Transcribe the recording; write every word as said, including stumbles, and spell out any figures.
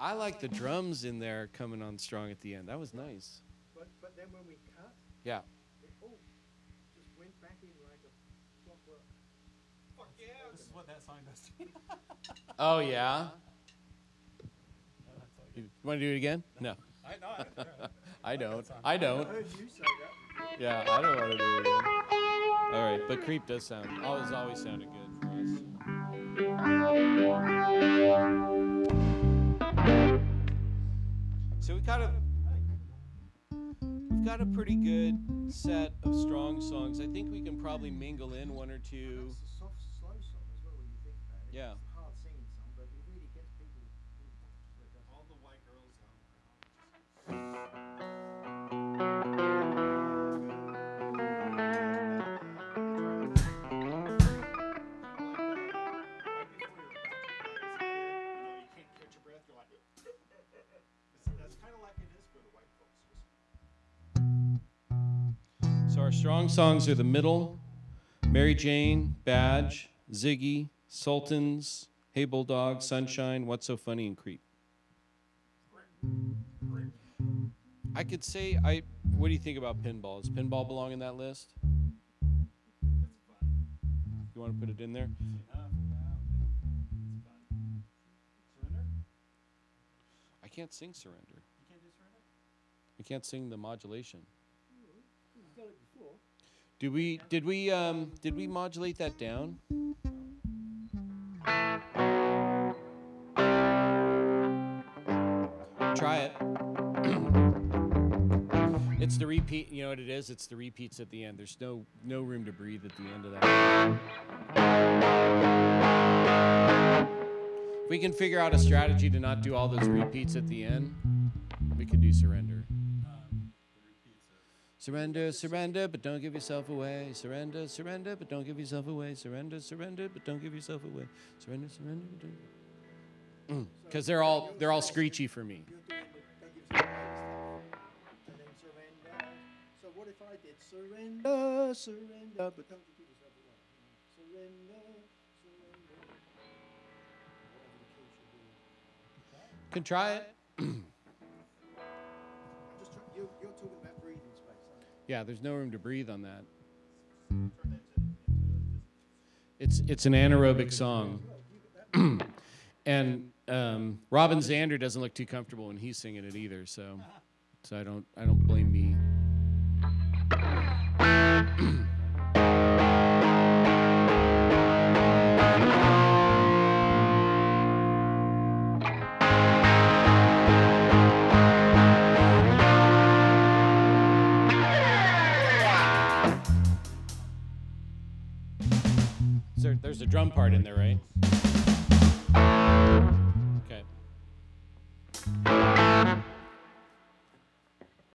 I like the drums in there coming on strong at the end. That was nice. But but then when we cut, Yeah. it all just went back in like a clockwork. Fuck yeah! This is what that song does to me. Oh, yeah? You want to do it again? No. I know. I, yeah. I don't. I don't. I heard you say that. Yeah, I don't want to do it again. All right, but Creep does sound, always, always sounded good for us. So we kind of, we've got a pretty good set of strong songs. I think we can probably mingle in one or two. It's a soft, slow song as well when you think about it. Yeah. It's a hard singing song, but it really gets people. All the white girls out. So our strong songs are the middle, Mary Jane, Badge, Ziggy, Sultans, Hey Bulldog, Sunshine, What's So Funny, and Creep. I could say, I. What do you think about Pinball? Does Pinball belong in that list? You want to put it in there? Surrender? I can't sing Surrender. You can't do surrender? I can't sing the modulation. You've done it before. Did we? Did we? Um, did we modulate that down? Try it. It's the repeat. You know what it is? It's the repeats at the end. There's no no room to breathe at the end of that. If we can figure out a strategy to not do all those repeats at the end, we can do Surrender. Surrender, surrender, but don't give yourself away. Surrender, surrender, but don't give yourself away. Surrender, surrender, but don't give yourself away. Surrender, surrender, but don't. Because they're all they're all screechy for me. You're doing the don't give yourself away stuff. And then surrender. So what if I did surrender, surrender, but don't give yourself away? Surrender, surrender. Whatever the key should be. Can try it. I'm just trying, you, you're talking about breathing space, aren't you? Yeah, there's no room to breathe on that. Turn that into, into It's it's an anaerobic song. And um, Robin Zander doesn't look too comfortable when he's singing it either, so so I don't I don't blame me. There, there's a drum part in there, right?